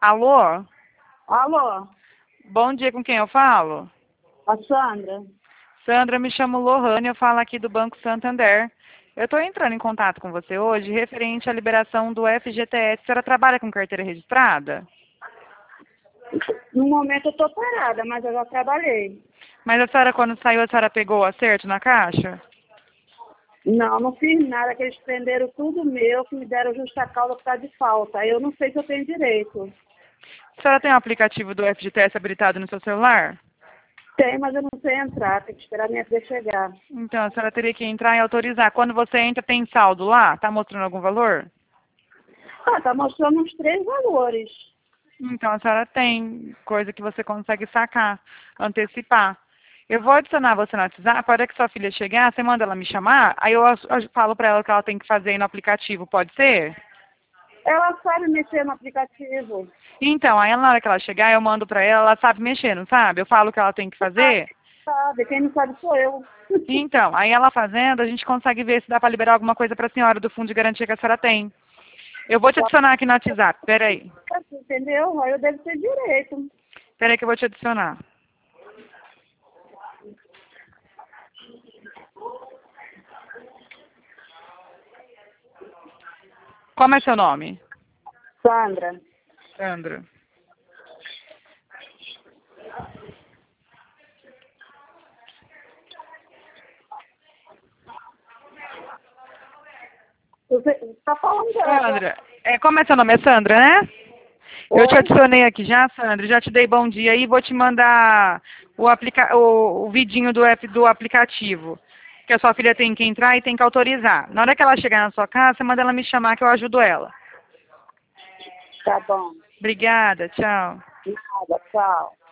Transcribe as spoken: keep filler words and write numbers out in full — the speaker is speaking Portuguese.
Alô? Alô, Bom dia, com quem eu falo? a Sandra. Sandra, me chamo Lohane, eu falo aqui do Banco Santander. Eu estou entrando em contato com você hoje referente à liberação do F G T S. A senhora trabalha com carteira registrada? No momento eu estou parada, mas eu já trabalhei. Mas a senhora, quando saiu, a senhora pegou o acerto na caixa? Não, não fiz nada, que eles prenderam tudo meu, que me deram justa causa por causa de falta. Eu não sei se eu tenho direito. A senhora tem o aplicativo do F G T S habilitado no seu celular? Tem, mas eu não sei entrar, tem que esperar a minha filha chegar. Então, a senhora teria que entrar e autorizar. Quando você entra, tem saldo lá? Está mostrando algum valor? Ah, tá mostrando uns três valores. Então, a senhora tem coisa que você consegue sacar, antecipar. Eu vou adicionar você no WhatsApp, a hora que sua filha chegar, você manda ela me chamar, aí eu, eu falo para ela o que ela tem que fazer aí no aplicativo, pode ser? Ela sabe mexer no aplicativo. Então, aí na hora que ela chegar, eu mando para ela, ela sabe mexer, não sabe? Eu falo o que ela tem que fazer. Sabe, quem não sabe sou eu. Então, aí ela fazendo, a gente consegue ver se dá para liberar alguma coisa para a senhora do fundo de garantia que a senhora tem. Eu vou te adicionar aqui no WhatsApp, peraí. Entendeu? Aí eu devo ter direito. Peraí que eu vou te adicionar. Como é seu nome? Sandra. Sandra. Você está falando dela. Sandra, é, como é seu nome? É Sandra, né? Eu te Oi? adicionei aqui já, Sandra, já te dei bom dia aí, vou te mandar o, aplica o, o vidinho do app do aplicativo, que a sua filha tem que entrar e tem que autorizar. Na hora que ela chegar na sua casa, você manda ela me chamar que eu ajudo ela. Tá bom. Obrigada, tchau. Nada, tchau.